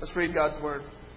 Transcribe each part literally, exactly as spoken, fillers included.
Let's read God's Word.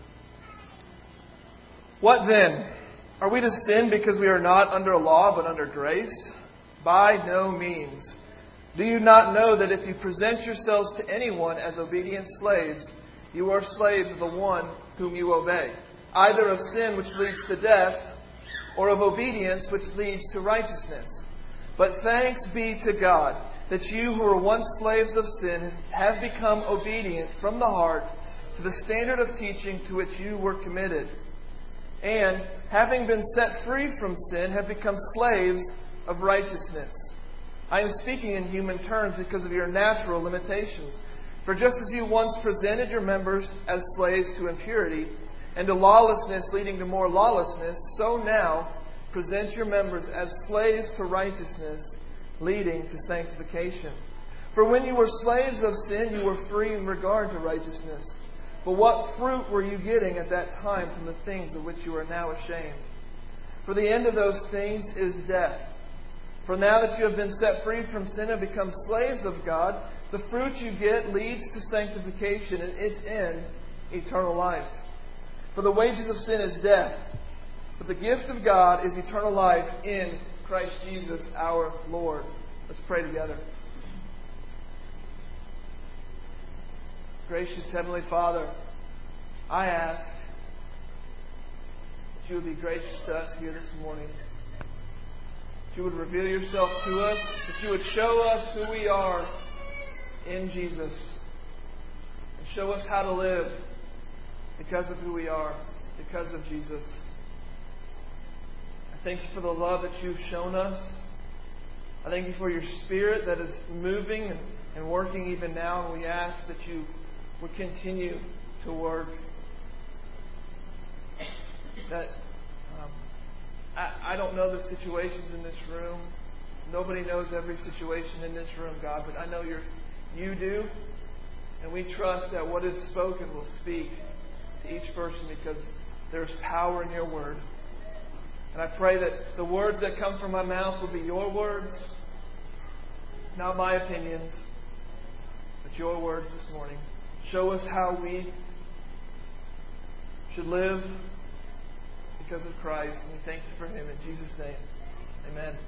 What then? Are we to sin because we are not under a law but under grace? By no means. Do you not know that if you present yourselves to anyone as obedient slaves, you are slaves of the one whom you obey, either of sin which leads to death, or of obedience which leads to righteousness? But thanks be to God that you who were once slaves of sin have become obedient from the heart to the standard of teaching to which you were committed. And, having been set free from sin, have become slaves of righteousness. I am speaking in human terms because of your natural limitations. For just as you once presented your members as slaves to impurity, and to lawlessness leading to more lawlessness, so now present your members as slaves to righteousness, leading to sanctification. For when you were slaves of sin, you were free in regard to righteousness. But what fruit were you getting at that time from the things of which you are now ashamed? For the end of those things is death. For now that you have been set free from sin and become slaves of God, the fruit you get leads to sanctification, and its end, eternal life. For the wages of sin is death, but the gift of God is eternal life in Christ Jesus our Lord. Let's pray together. Gracious Heavenly Father, I ask that you would be gracious to us here this morning. That you would reveal yourself to us. That you would show us who we are in Jesus. And show us how to live because of who we are, because of Jesus. I thank you for the love that you've shown us. I thank you for your Spirit that is moving and, and working even now. And we ask that you would continue to work. That um, I, I don't know the situations in this room. Nobody knows every situation in this room, God, but I know you're, you do. And we trust that what is spoken will speak to each person because there's power in your word. And I pray that the words that come from my mouth will be your words, not my opinions, but your words this morning. Show us how we should live because of Christ. And we thank you for Him. In Jesus' name, amen.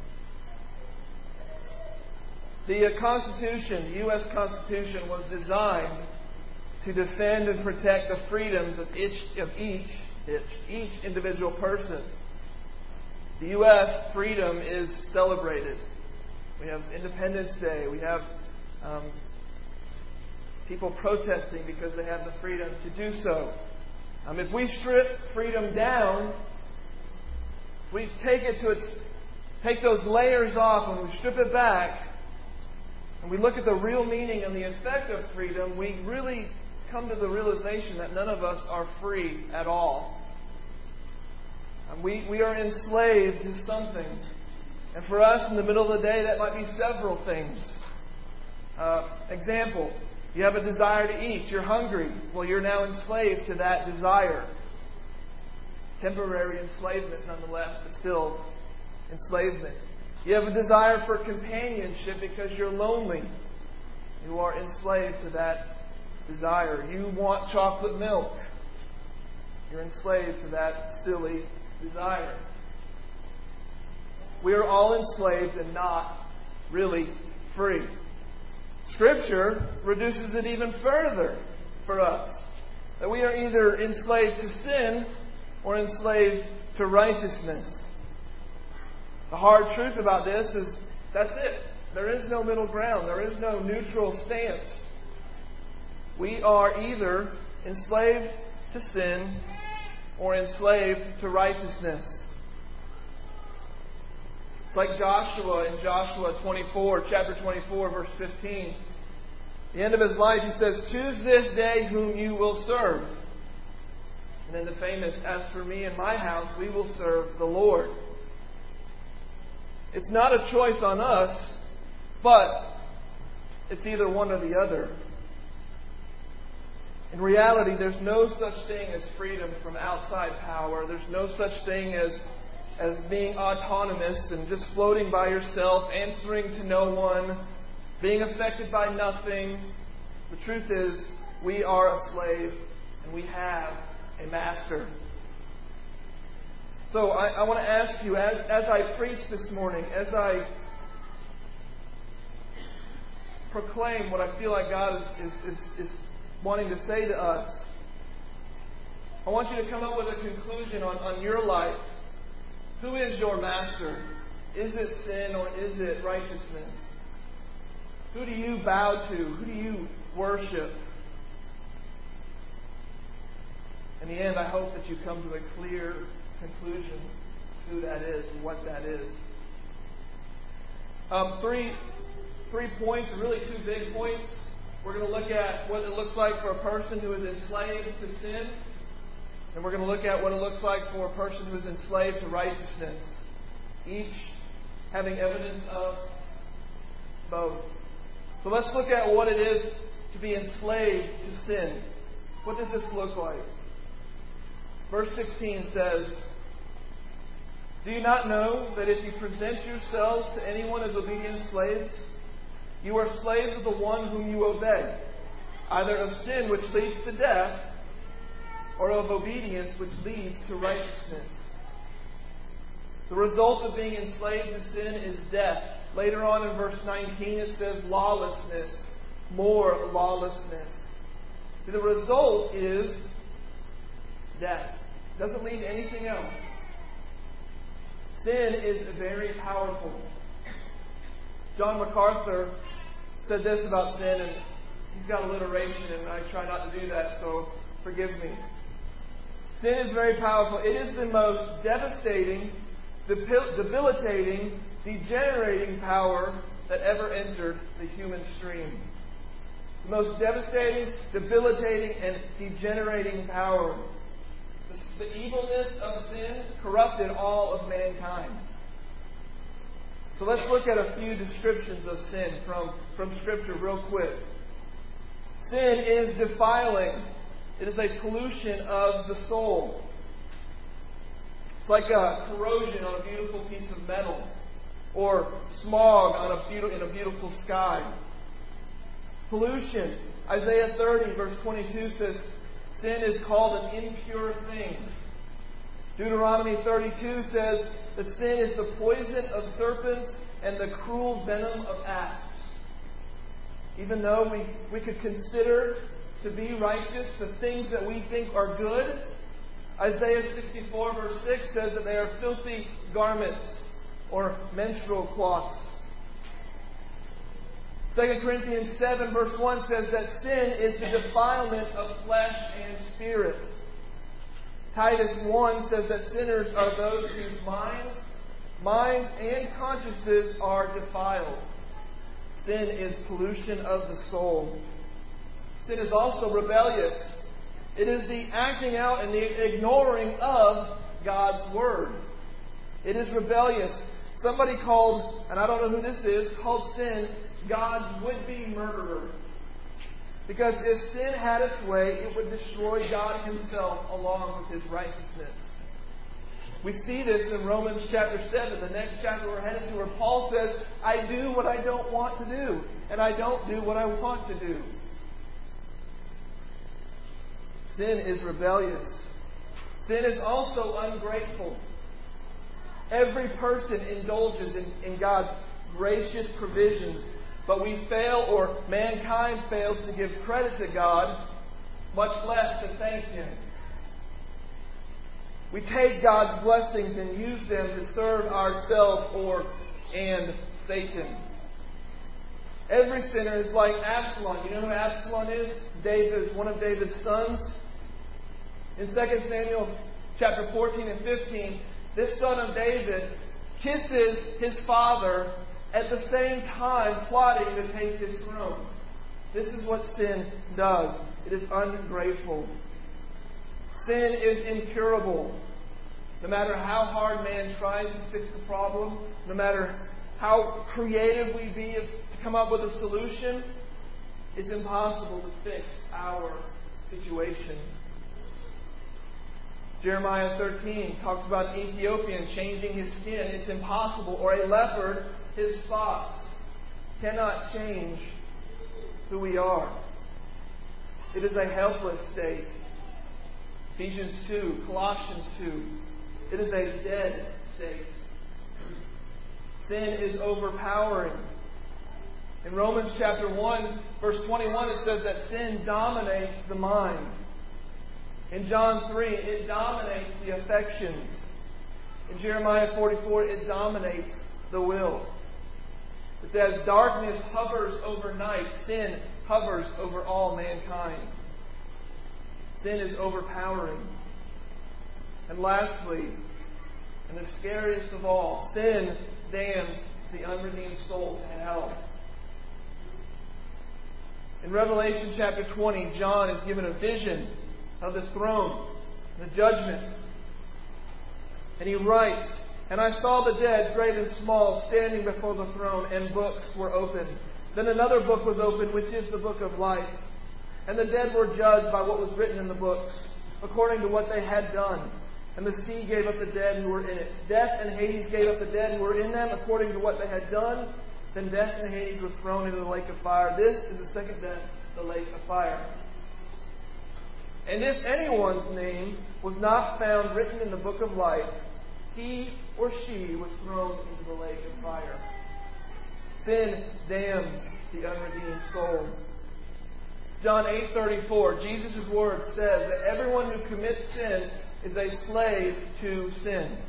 The uh, Constitution, the U S Constitution, was designed to defend and protect the freedoms of each, of each, each, each individual person. The U S freedom is celebrated. We have Independence Day. We have um, people protesting because they have the freedom to do so. Um, if we strip freedom down, if we take it to its, take those layers off and we strip it back, and we look at the real meaning and the effect of freedom, we really come to the realization that none of us are free at all. Um, we, we are enslaved to something. And for us, in the middle of the day, that might be several things. Uh, example, you have a desire to eat. You're hungry. Well, you're now enslaved to that desire. Temporary enslavement, nonetheless, but still enslavement. You have a desire for companionship because you're lonely. You are enslaved to that desire. You want chocolate milk. You're enslaved to that silly desire. We are all enslaved and not really free. Scripture reduces it even further for us. That we are either enslaved to sin or enslaved to righteousness. The hard truth about this is that's it. There is no middle ground. There is no neutral stance. We are either enslaved to sin or enslaved to righteousness. It's like Joshua in Joshua twenty-four, chapter twenty-four, verse fifteen. At the end of his life, he says, "Choose this day whom you will serve." And then the famous, "As for me and my house, we will serve the Lord." It's not a choice on us, but it's either one or the other. In reality, there's no such thing as freedom from outside power. There's no such thing as as being autonomous and just floating by yourself, answering to no one, being affected by nothing. The truth is, we are a slave and we have a master. So I, I want to ask you, as, as I preach this morning, as I proclaim what I feel like God is, is, is, is wanting to say to us, I want you to come up with a conclusion on, on your life. Who is your master? Is it sin or is it righteousness? Who do you bow to? Who do you worship? In the end, I hope that you come to a clear conclusion who that is and what that is. Um, three, three points, really two big points. We're going to look at what it looks like for a person who is enslaved to sin. And we're going to look at what it looks like for a person who is enslaved to righteousness. Each having evidence of both. So let's look at what it is to be enslaved to sin. What does this look like? Verse sixteen says, "Do you not know that if you present yourselves to anyone as obedient slaves, you are slaves of the one whom you obey, either of sin which leads to death, or of obedience which leads to righteousness?" The result of being enslaved to sin is death. Later on in verse nineteen it says lawlessness, more lawlessness. The result is death. It doesn't lead to anything else. Sin is very powerful. John MacArthur said this about sin, and he's got alliteration, and I try not to do that, so forgive me. Sin is very powerful. It is the most devastating, debilitating, degenerating power that ever entered the human stream. The most devastating, debilitating, and degenerating power. The, the evilness of sin corrupted all of mankind. So let's look at a few descriptions of sin from, from Scripture real quick. Sin is defiling. It is a pollution of the soul. It's like a corrosion on a beautiful piece of metal, or smog on a beautiful, in a beautiful sky. Pollution. Isaiah thirty, verse twenty-two says, sin is called an impure thing. Deuteronomy thirty-two says that sin is the poison of serpents and the cruel venom of asps. Even though we, we could consider to be righteous the things that we think are good, Isaiah sixty-four, verse six says that they are filthy garments or menstrual cloths. Second Corinthians seven, verse one says that sin is the defilement of flesh and spirit. Titus one says that sinners are those whose minds, minds and consciences are defiled. Sin is pollution of the soul. Sin is also rebellious. It is the acting out and the ignoring of God's Word. It is rebellious. Somebody called, and I don't know who this is, called sin God's would-be murderer. Because if sin had its way, it would destroy God Himself along with His righteousness. We see this in Romans chapter seven, the next chapter we're headed to, where Paul says, I do what I don't want to do, and I don't do what I want to do. Sin is rebellious. Sin is also ungrateful. Every person indulges in, in God's gracious provisions, but we fail, or mankind fails, to give credit to God, much less to thank Him. We take God's blessings and use them to serve ourselves or and Satan. Every sinner is like Absalom. You know who Absalom is? David, one of David's sons. In Second Samuel chapter fourteen and fifteen, this son of David kisses his father at the same time plotting to take his throne. This is what sin does. It is ungrateful. Sin is incurable. No matter how hard man tries to fix the problem, no matter how creative we be to come up with a solution, it's impossible to fix our situation. Jeremiah thirteen talks about an Ethiopian changing his skin. It's impossible. Or a leopard, his spots cannot change who we are. It is a helpless state. Ephesians two, Colossians two. It is a dead state. Sin is overpowering. In Romans chapter one, verse twenty-one, it says that sin dominates the mind. In John three, it dominates the affections. In Jeremiah forty-four, it dominates the will. It says, darkness hovers over night. Sin hovers over all mankind. Sin is overpowering. And lastly, and the scariest of all, sin damns the unredeemed soul to hell. In Revelation chapter twenty, John is given a vision of this throne, the judgment. And he writes, "And I saw the dead, great and small, standing before the throne, and books were opened. Then another book was opened, which is the book of life. And the dead were judged by what was written in the books, according to what they had done. And the sea gave up the dead who were in it. Death and Hades gave up the dead who were in them, according to what they had done. Then death and Hades were thrown into the lake of fire. This is the second death, the lake of fire. And if anyone's name was not found written in the book of life, he or she was thrown into the lake of fire." Sin damns the unredeemed soul. John eight thirty-four, Jesus' word says that everyone who commits sin is a slave to sin.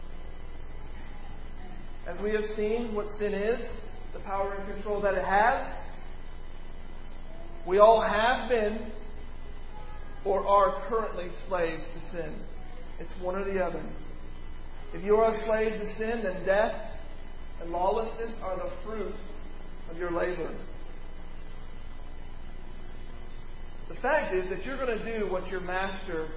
As we have seen what sin is, the power and control that it has, we all have been or are currently slaves to sin. It's one or the other. If you are a slave to sin, then death and lawlessness are the fruit of your labor. The fact is that you're going to do what your master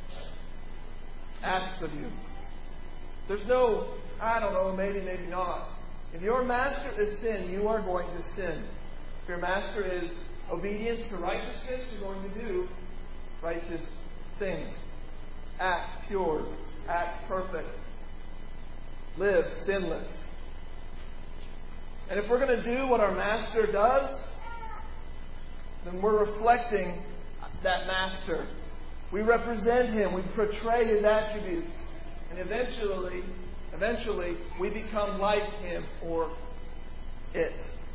asks of you. There's no, I don't know, maybe, maybe not. If your master is sin, you are going to sin. If your master is obedience to righteousness, you're going to do righteous things. Act pure. Act perfect. Live sinless. And if we're going to do what our master does, then we're reflecting that master. We represent him. We portray his attributes. And eventually, eventually, we become like him or it.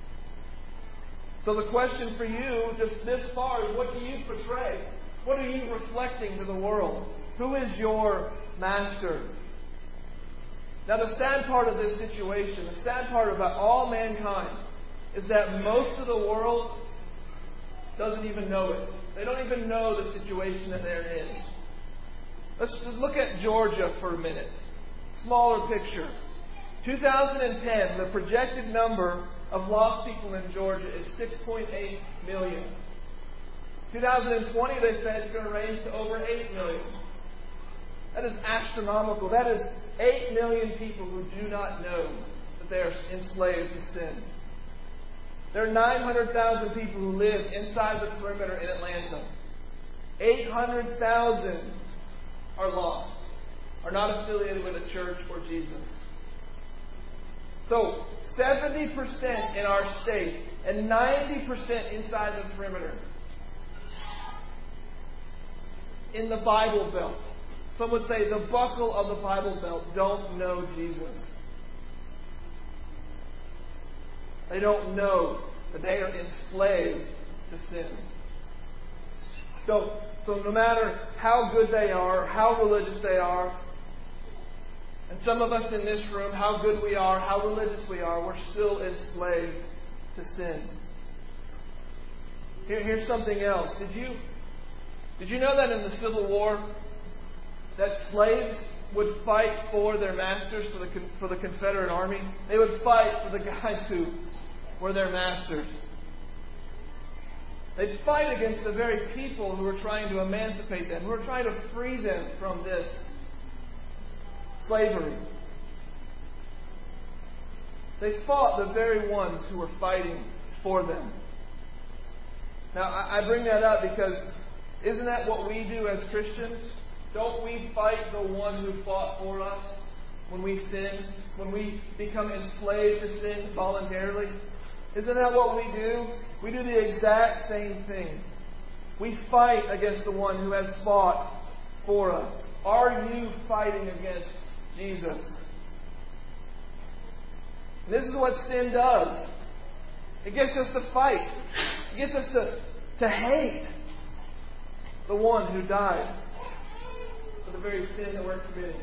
So the question for you, just this far, is what do you portray? What are you reflecting to the world? Who is your master? Now, the sad part of this situation, the sad part about all mankind, is that most of the world doesn't even know it. They don't even know the situation that they're in. Let's look at Georgia for a minute. Smaller picture. two thousand ten, the projected number of lost people in Georgia is six point eight million. two thousand twenty, they said it's going to range to over eight million. That is astronomical. That is eight million people who do not know that they are enslaved to sin. There are nine hundred thousand people who live inside the perimeter in Atlanta. eight hundred thousand are lost, are not affiliated with a church or Jesus. So, seventy percent in our state and ninety percent inside the perimeter. In the Bible Belt. Some would say the buckle of the Bible Belt don't know Jesus. They don't know that they are enslaved to sin. So, so no matter how good they are, how religious they are, and some of us in this room, how good we are, how religious we are, we're still enslaved to sin. Here, here's something else. Did you, did you know that in the Civil War, that slaves would fight for their masters, for the, for the Confederate Army? They would fight for the guys who were their masters. They'd fight against the very people who were trying to emancipate them, who were trying to free them from this slavery. They fought the very ones who were fighting for them. Now, I bring that up because isn't that what we do as Christians? Don't we fight the one who fought for us when we sin, when we become enslaved to sin voluntarily? Isn't that what we do? We do the exact same thing. We fight against the one who has fought for us? Are you fighting against Jesus? And this is what sin does. It gets us to fight. It gets us to, to hate the one who died for the very sin that we're committing.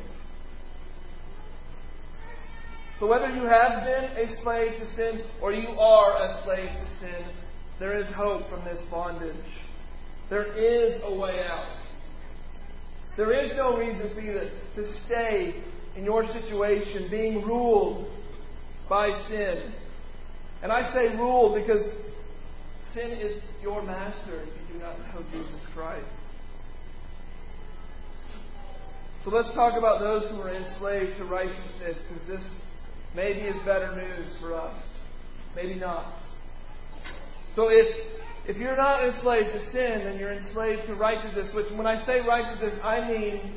So whether you have been a slave to sin or you are a slave to sin, there is hope from this bondage. There is a way out. There is no reason for you to, to stay in your situation being ruled by sin. And I say ruled because sin is your master if you do not know Jesus Christ. So let's talk about those who are enslaved to righteousness, because this maybe is better news for us. Maybe not. So if if you're not enslaved to sin, then you're enslaved to righteousness. Which, when I say righteousness, I mean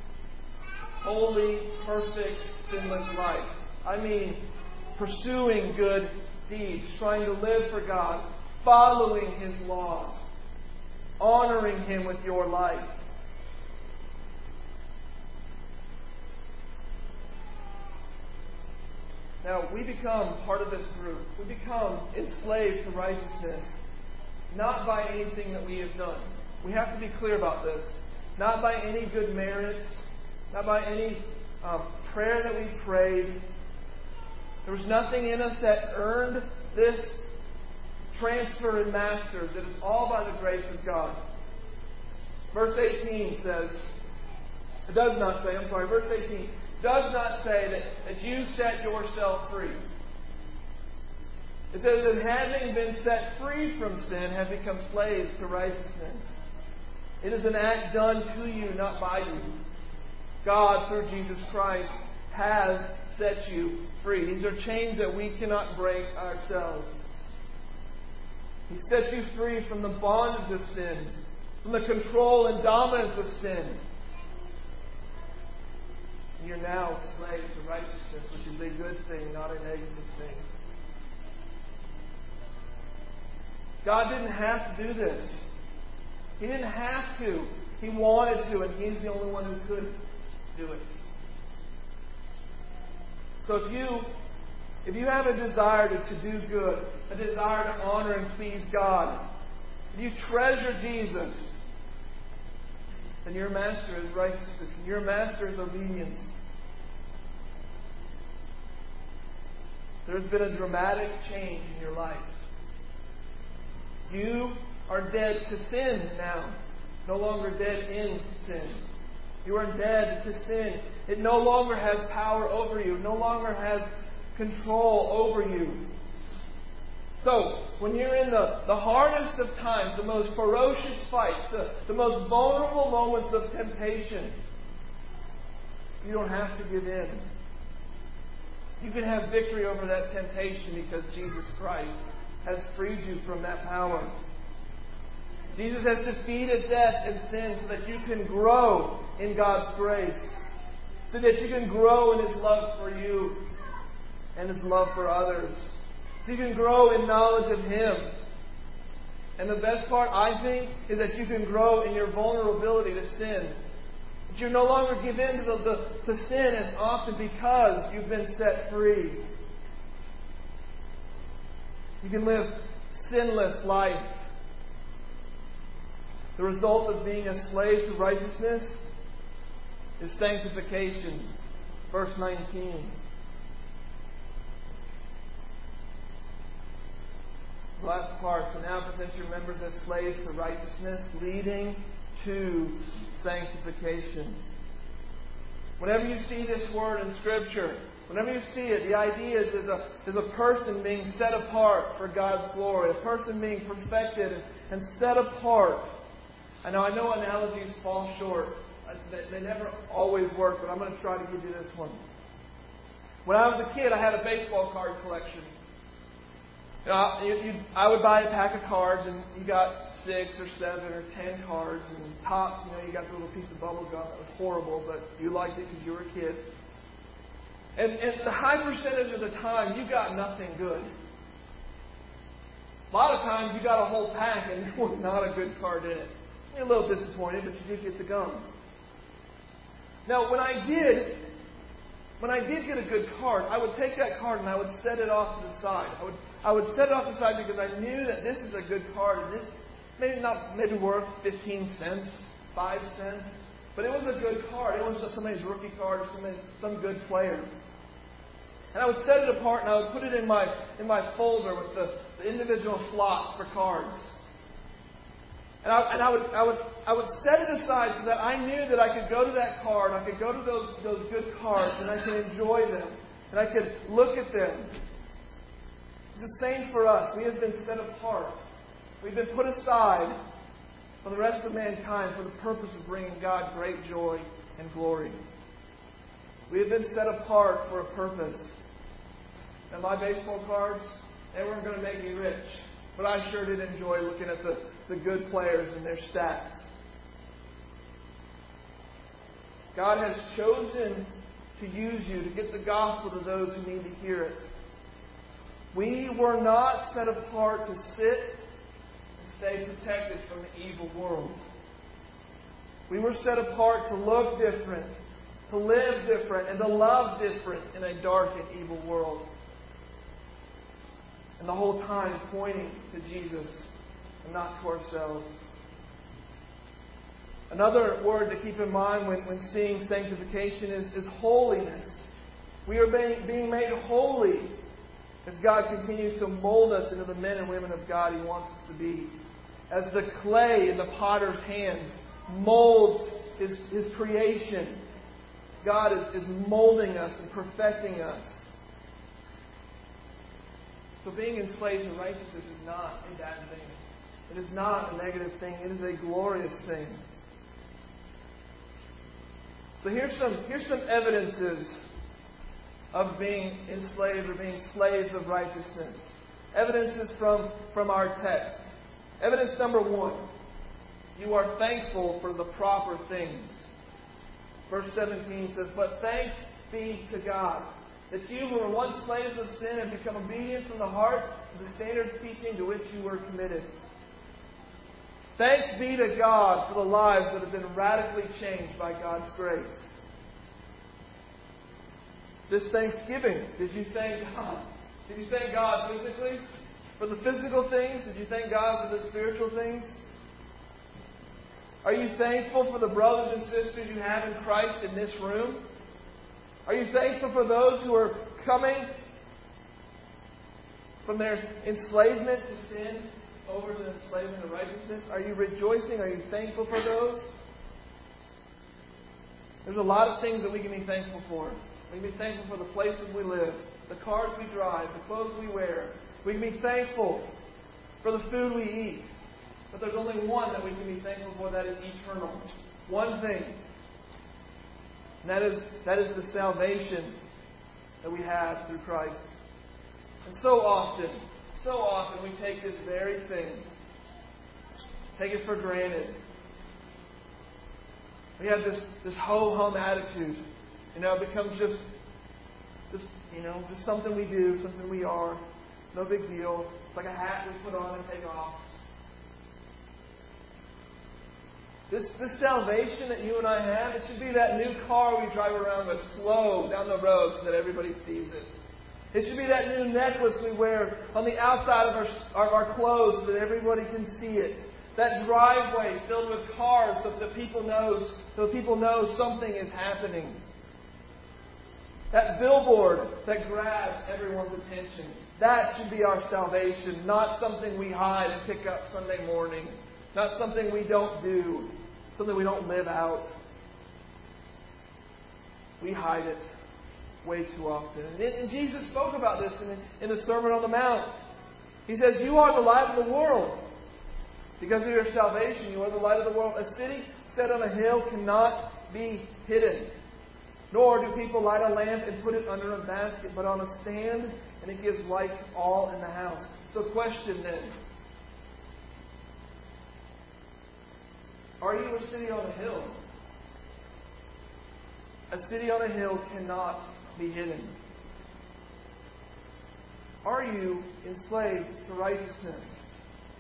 holy, perfect, sinless life. I mean pursuing good deeds, trying to live for God, following His laws, honoring Him with your life. Now, we become part of this group. We become enslaved to righteousness, not by anything that we have done. We have to be clear about this. Not by any good merit, not by any um, prayer that we prayed. There was nothing in us that earned this transfer in masters. It is all by the grace of God. Verse eighteen says, it does not say, I'm sorry, verse eighteen does not say that, that you set yourself free. It says that having been set free from sin, have become slaves to righteousness. It is an act done to you, not by you. God, through Jesus Christ, has set you free. These are chains that we cannot break ourselves. He sets you free from the bondage of sin, from the control and dominance of sin. And you're now a slave to righteousness, which is a good thing, not a negative thing. God didn't have to do this. He didn't have to. He wanted to, and He's the only one who could do it. So if you if you have a desire to, to do good, a desire to honor and please God, if you treasure Jesus, then your master is righteousness, and your master is obedience. There's been a dramatic change in your life. You are dead to sin now. No longer dead in sin. You are dead to sin. It no longer has power over you. No longer has control over you. So, when you're in the, the hardest of times, the most ferocious fights, the, the most vulnerable moments of temptation, you don't have to give in. You can have victory over that temptation because Jesus Christ has freed you from that power. Jesus has defeated death and sin so that you can grow in God's grace. So that you can grow in His love for you and His love for others. So you can grow in knowledge of Him. And the best part, I think, is that you can grow in your vulnerability to sin. That you no longer give in to, the, the, to sin as often because you've been set free. You can live sinless life. The result of being a slave to righteousness is sanctification. Verse nineteen. The last part. So now present your members as slaves to righteousness, leading to sanctification. Whenever you see this word in Scripture, whenever you see it, the idea is there's a, there's a person being set apart for God's glory, a person being perfected and, and set apart. I know I know analogies fall short. They, they never always work, but I'm going to try to give you this one. When I was a kid, I had a baseball card collection. You know, you, you, I would buy a pack of cards, and you got six or seven or ten cards, and tops, you know, you got the little piece of bubble gum that was horrible, but you liked it because you were a kid. And, and the high percentage of the time, you got nothing good. A lot of times, you got a whole pack, and there was not a good card in it. You're a little disappointed, but you did get the gum. Now, when I did, when I did get a good card, I would take that card and I would set it off to the side. I would, I would set it off to the side because I knew that this is a good card, and this maybe not maybe worth fifteen cents, five cents, but it was a good card. It was somebody's rookie card or somebody, some good player. And I would set it apart and I would put it in my in my folder with the, the individual slots for cards. And, I, and I would I would I would set it aside so that I knew that I could go to that card, I could go to those those good cards, and I could enjoy them, and I could look at them. It's the same for us. We have been set apart. We've been put aside for the rest of mankind for the purpose of bringing God great joy and glory. We have been set apart for a purpose. Now, my baseball cards, they weren't going to make me rich, but I sure did enjoy looking at the, the good players and their stats. God has chosen to use you to get the gospel to those who need to hear it. We were not set apart to sit and stay protected from the evil world. We were set apart to look different, to live different, and to love different in a dark and evil world. And the whole time pointing to Jesus and not to ourselves. Another word to keep in mind when, when seeing sanctification is, is holiness. We are being, being made holy as God continues to mold us into the men and women of God He wants us to be. As the clay in the potter's hands molds His, his creation, God is, is molding us and perfecting us. So being enslaved to righteousness is not a bad thing. It is not a negative thing. It is a glorious thing. So here's some, here's some evidences of being enslaved or being slaves of righteousness. Evidences from, from our text. Evidence number one. You are thankful for the proper things. Verse seventeen says, "But thanks be to God, that you who were once slaves of sin have become obedient from the heart to the standard of teaching to which you were committed." Thanks be to God for the lives that have been radically changed by God's grace. This Thanksgiving, did you thank God? Did you thank God physically for the physical things? Did you thank God for the spiritual things? Are you thankful for the brothers and sisters you have in Christ in this room? Are you thankful for those who are coming from their enslavement to sin over to enslavement to righteousness? Are you rejoicing? Are you thankful for those? There's a lot of things that we can be thankful for. We can be thankful for the places we live, the cars we drive, the clothes we wear. We can be thankful for the food we eat. But there's only one that we can be thankful for that is eternal. One thing. And that is, that is the salvation that we have through Christ. And so often, so often we take this very thing, take it for granted. We have this, this ho-hum attitude. You know, it becomes just, just, you know, just something we do, something we are. No big deal. It's like a hat we put on and take off. This, this salvation that you and I have, it should be that new car we drive around with slow down the road so that everybody sees it. It should be that new necklace we wear on the outside of our, of our clothes so that everybody can see it. That driveway filled with cars so that people knows, so that people know something is happening. That billboard that grabs everyone's attention. That should be our salvation, not something we hide and pick up Sunday morning. Not something we don't do. Something we don't live out. We hide it way too often. And, and Jesus spoke about this in, in the Sermon on the Mount. He says, "You are the light of the world. Because of your salvation, you are the light of the world. A city set on a hill cannot be hidden. Nor do people light a lamp and put it under a basket, but on a stand, and it gives light to all in the house." So question then. Are you a city on a hill? A city on a hill cannot be hidden. Are you enslaved to righteousness?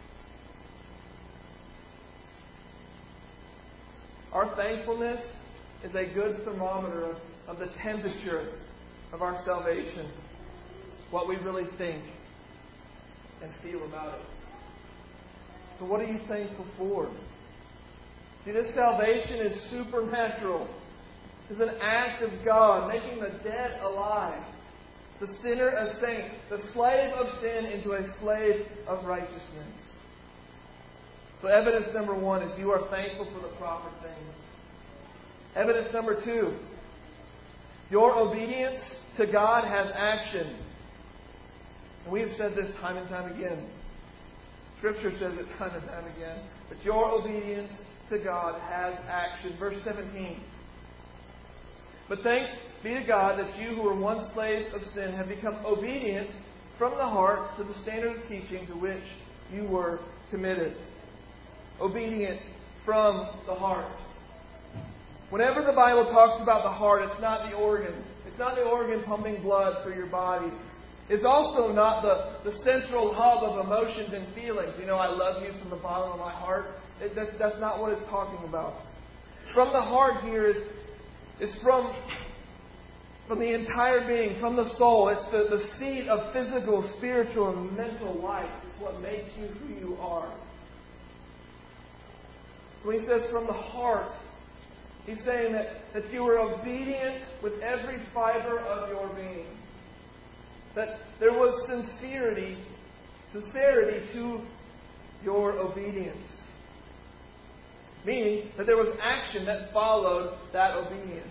Our thankfulness is a good thermometer of, of the temperature of our salvation, what we really think and feel about it. So what are you thankful for? See, this salvation is supernatural. It's an act of God, making the dead alive, the sinner a saint, the slave of sin into a slave of righteousness. So evidence number one is you are thankful for the proper things. Evidence number two, your obedience to God has action. And we have said this time and time again. Scripture says it time and time again. But your obedience to God has action. Verse seventeen. But thanks be to God that you who were once slaves of sin have become obedient from the heart to the standard of teaching to which you were committed. Obedient from the heart. Whenever the Bible talks about the heart, it's not the organ. It's not the organ pumping blood through your body. It's also not the, the central hub of emotions and feelings. You know, I love you from the bottom of my heart. It, that's, that's not what it's talking about. From the heart here is, is from, from the entire being, from the soul. It's the, the seat of physical, spiritual, and mental life. It's what makes you who you are. When he says from the heart, he's saying that, that you were obedient with every fiber of your being. That there was sincerity, sincerity to your obedience. Meaning that there was action that followed that obedience.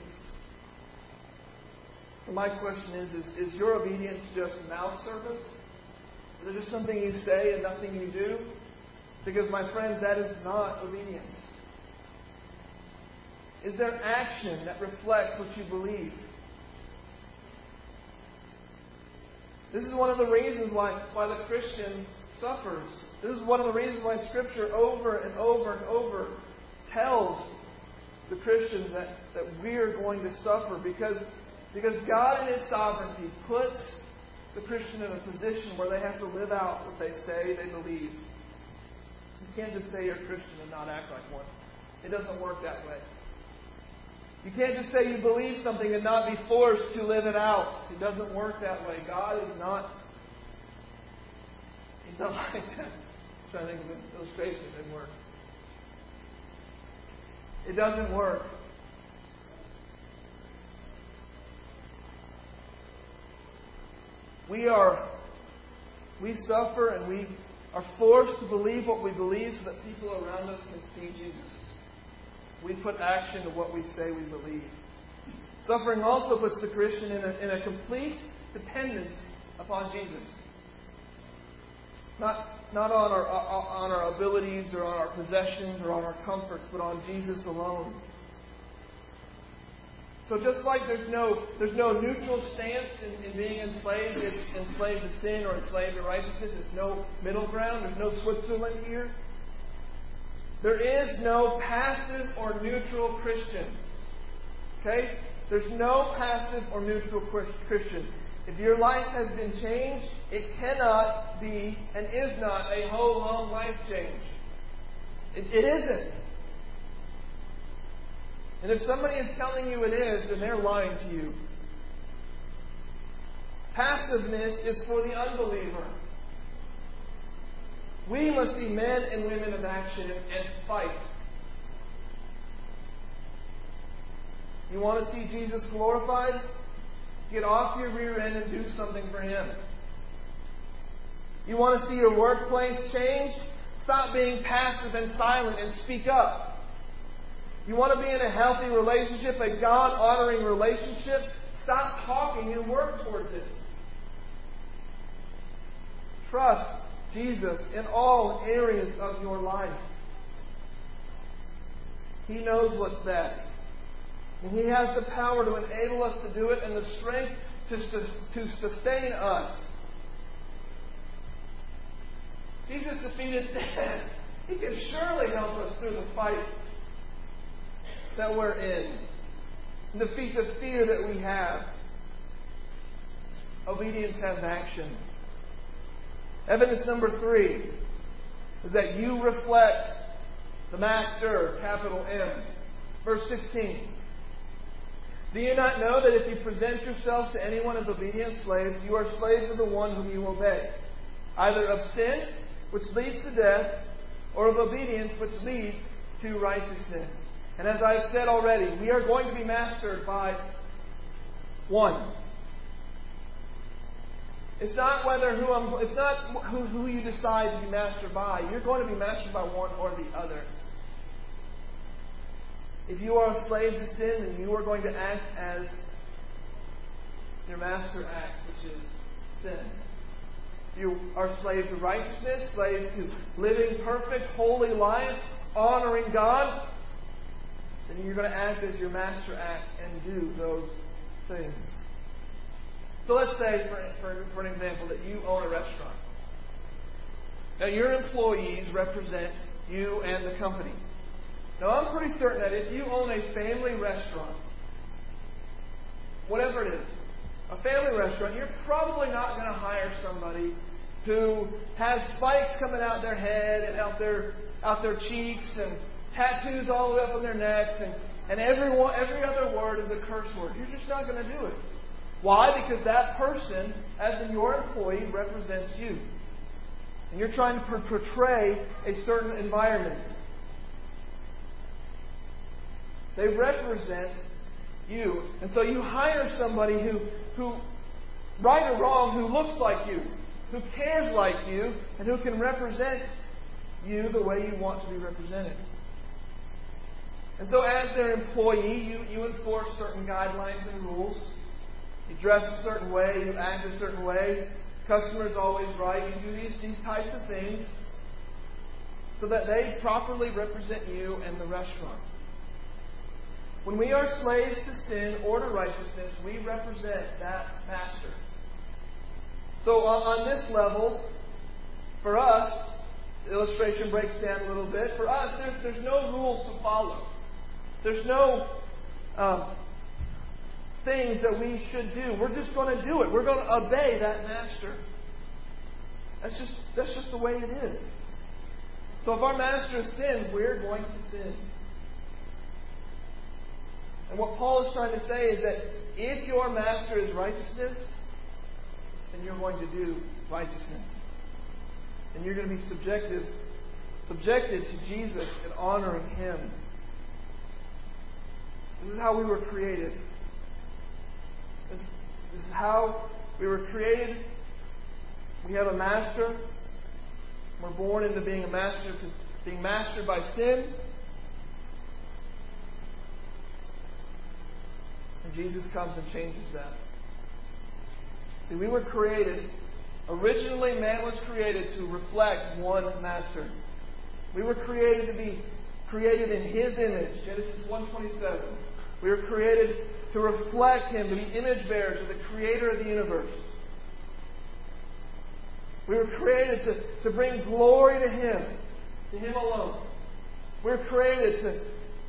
So my question is, is, is your obedience just mouth service? Is it just something you say and nothing you do? Because, my friends, that is not obedience. Is there action that reflects what you believe? This is one of the reasons why, why the Christian suffers. This is one of the reasons why Scripture over and over and over tells the Christians that, that we're going to suffer. Because, because God in His sovereignty puts the Christian in a position where they have to live out what they say they believe. You can't just say you're a Christian and not act like one. It doesn't work that way. You can't just say you believe something and not be forced to live it out. It doesn't work that way. God is not... He's not like that. I'm trying to think of an illustration that didn't work. It doesn't work. We are... We suffer and we are forced to believe what we believe so that people around us can see Jesus. We put action to what we say we believe. Suffering also puts the Christian in a, in a complete dependence upon Jesus. Not, not on our, on our abilities or on our possessions or on our comforts, but on Jesus alone. So just like there's no, there's no neutral stance in, in being enslaved, it's enslaved to sin or enslaved to righteousness. There's no middle ground. There's no Switzerland here. There is no passive or neutral Christian. Okay? There's no passive or neutral Christian. If your life has been changed, it cannot be and is not a whole long life change. It, it isn't. And if somebody is telling you it is, then they're lying to you. Passiveness is for the unbeliever. We must be men and women of action and fight. You want to see Jesus glorified? Get off your rear end and do something for Him. You want to see your workplace changed? Stop being passive and silent and speak up. You want to be in a healthy relationship, a God-honoring relationship? Stop talking and work towards it. Trust Jesus in all areas of your life. He knows what's best. And He has the power to enable us to do it and the strength to, to sustain us. Jesus defeated death. He can surely help us through the fight that we're in. And defeat the fear that we have. Obedience has action. Evidence number three is that you reflect the Master, capital M. Verse sixteen. Do you not know that if you present yourselves to anyone as obedient slaves, you are slaves of the one whom you obey, either of sin, which leads to death, or of obedience, which leads to righteousness? And as I've said already, we are going to be mastered by one. It's not whether who I'm. It's not who, who you decide to be mastered by. You're going to be mastered by one or the other. If you are a slave to sin, then you are going to act as your master acts, which is sin. You are slave to righteousness, slave to living perfect, holy lives, honoring God. Then you're going to act as your master acts and do those things. So let's say, for, for, for an example, that you own a restaurant. Now, your employees represent you and the company. Now, I'm pretty certain that if you own a family restaurant, whatever it is, a family restaurant, you're probably not going to hire somebody who has spikes coming out their head and out their out their cheeks and tattoos all the way up on their necks and, and every, one, every other word is a curse word. You're just not going to do it. Why? Because that person, as in your employee, represents you. And you're trying to portray a certain environment. They represent you. And so you hire somebody who, who, right or wrong, who looks like you, who cares like you, and who can represent you the way you want to be represented. And so as their employee, you, you enforce certain guidelines and rules. You dress a certain way, you act a certain way. Customer's always right. You do these, these types of things so that they properly represent you and the restaurant. When we are slaves to sin or to righteousness, we represent that master. So on this level, for us, the illustration breaks down a little bit. For us, there's, there's no rules to follow. There's no um, things that we should do. We're just going to do it. We're going to obey that master. That's just, that's just the way it is. So if our master is sin, we're going to sin. And what Paul is trying to say is that if your master is righteousness, then you're going to do righteousness. And you're going to be subjective, subjected to Jesus and honoring Him. This is how we were created. This, this is how we were created. We have a master. We're born into being a master, being mastered by sin. And Jesus comes and changes that. See, we were created, originally man was created to reflect one master. We were created to be created in His image, Genesis one twenty-seven. We were created to reflect Him, to be image bearers of the Creator of the universe. We were created to, to bring glory to Him, to Him alone. We were created to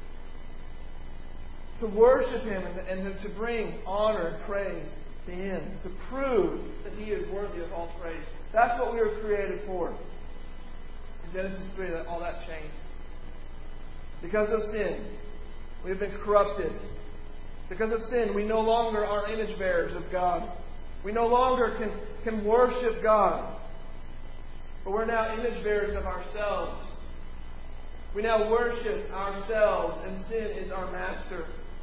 to worship Him and, and to bring honor and praise to Him, to prove that He is worthy of all praise. That's what we were created for. In Genesis three, that all that changed. Because of sin, we have been corrupted. Because of sin, we no longer are image bearers of God. We no longer can, can worship God. But we're now image bearers of ourselves. We now worship ourselves, and sin is our master.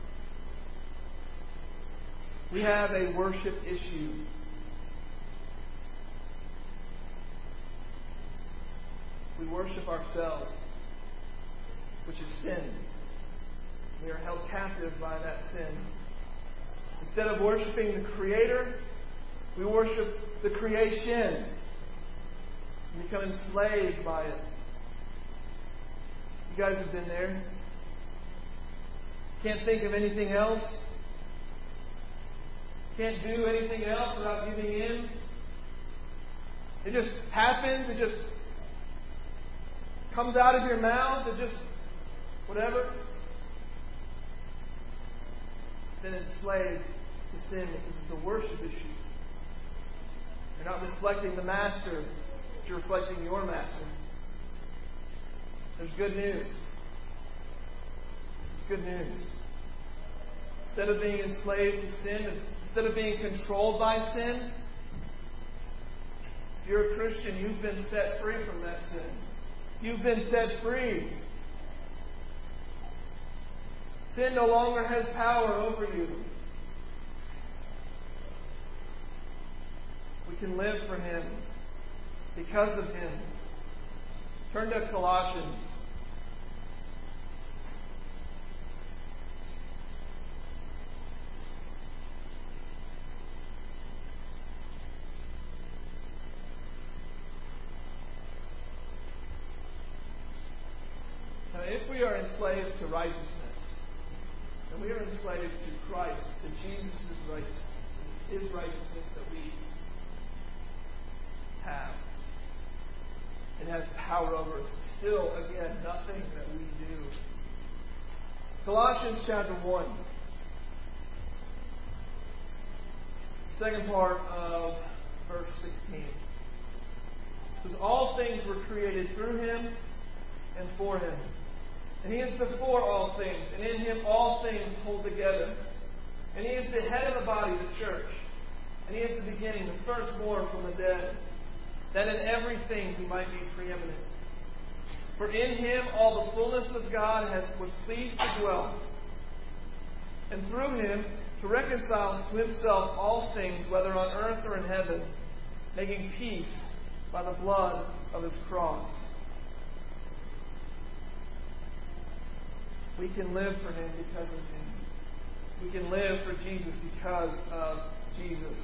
We have a worship issue. We worship ourselves, which is sin. We are held captive by that sin. Instead of worshiping the Creator, we worship the creation and become enslaved by it. You guys have been there. Can't think of anything else. Can't do anything else without giving in. It just happens. It just comes out of your mouth. It just, whatever. Then enslaved to sin because it's a worship issue. You're not reflecting the Master, but you're reflecting your master. There's good news. It's good news. Instead of being enslaved to sin, instead of being controlled by sin, if you're a Christian, you've been set free from that sin. You've been set free. Sin no longer has power over you. We can live for Him because of Him. Turn to Colossians. Now, if we are enslaved to righteousness, and we are enslaved to Christ, to Jesus' righteousness, His righteousness that we have, it has power over us. Still, again, nothing that we do. Colossians chapter one. Second part of verse sixteen. It says, all things were created through Him and for Him. And He is before all things, and in Him all things hold together. And He is the head of the body, the church. And He is the beginning, the firstborn from the dead, that in everything He might be preeminent. For in Him all the fullness of God has, was pleased to dwell, and through Him to reconcile to Himself all things, whether on earth or in heaven, making peace by the blood of His cross. We can live for Him because of Him. We can live for Jesus because of Jesus.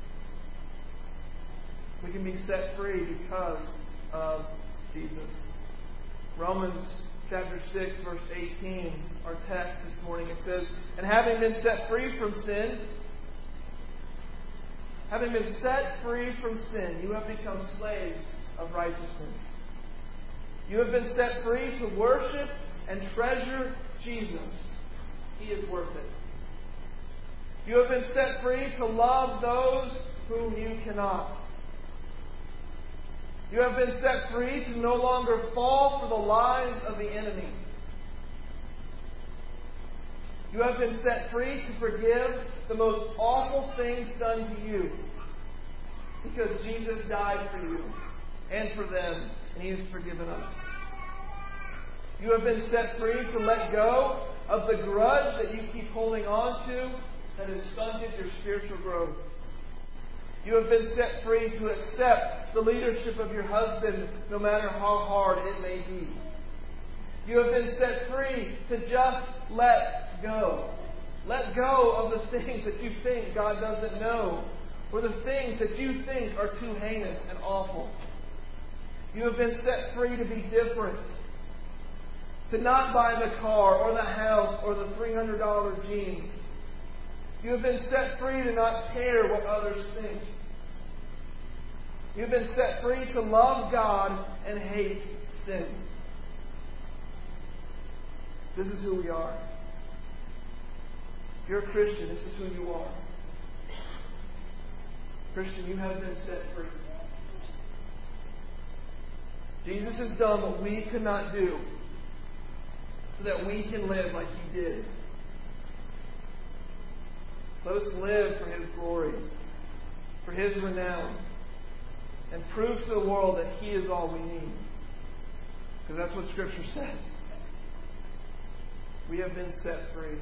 We can be set free because of Jesus. Romans chapter six, verse eighteen, our text this morning, it says, and having been set free from sin, having been set free from sin, you have become slaves of righteousness. You have been set free to worship and treasure Jesus. He is worth it. You have been set free to love those whom you cannot. You have been set free to no longer fall for the lies of the enemy. You have been set free to forgive the most awful things done to you, because Jesus died for you and for them, and He has forgiven us. You have been set free to let go of the grudge that you keep holding on to that has stunted your spiritual growth. You have been set free to accept the leadership of your husband no matter how hard it may be. You have been set free to just let go. Let go of the things that you think God doesn't know, or the things that you think are too heinous and awful. You have been set free to be different. To not buy the car or the house or the three hundred dollars jeans. You have been set free to not care what others think. You have been set free to love God and hate sin. This is who we are. If you're a Christian, this is who you are. Christian, you have been set free. Jesus has done what we could not do, so that we can live like He did. Let us live for His glory, for His renown, and prove to the world that He is all we need. Because that's what Scripture says. We have been set free.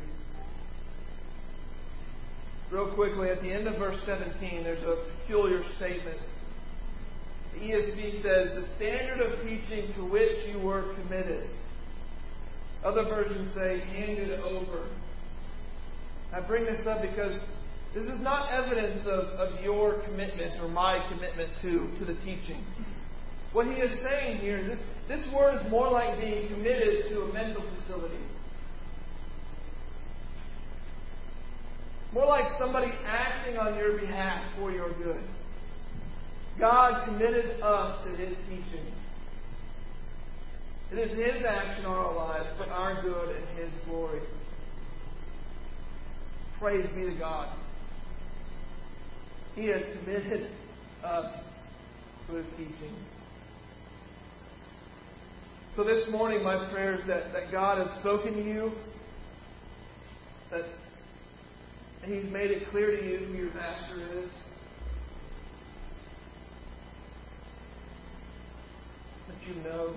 Real quickly, at the end of verse seventeen, there's a peculiar statement. The E S V says, the standard of teaching to which you were committed. Other versions say, handed over. I bring this up because this is not evidence of, of your commitment or my commitment to, to the teaching. What he is saying here is this, this word is more like being committed to a mental facility. More like somebody acting on your behalf for your good. God committed us to His teaching. It is His action on our lives for our good and His glory. Praise be to God. He has committed us to His teaching. So this morning, my prayer is that, that God has spoken to you, that He's made it clear to you who your master is. That you know.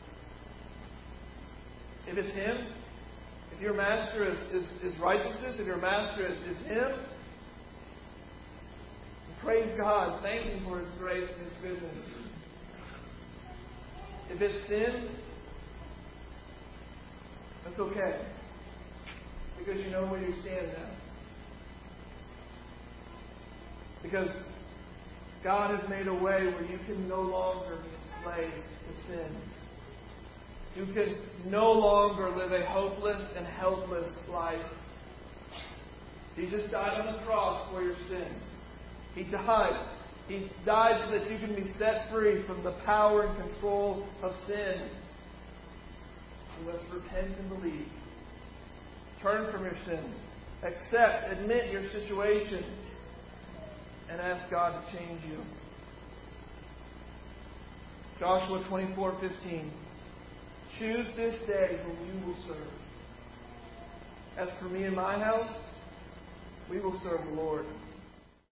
If it's Him, if your master is, is, is righteousness, if your master is, is Him, praise God. Thank Him for His grace and His goodness. If it's sin, that's okay. Because you know where you stand now. Because God has made a way where you can no longer be enslaved to sin. You can no longer live a hopeless and helpless life. Jesus died on the cross for your sins. He died. He died so that you can be set free from the power and control of sin. You must repent and believe. Turn from your sins. Accept, admit your situation, and ask God to change you. Joshua twenty-four fifteen. Choose this day whom you will serve. As for me and my house, we will serve the Lord.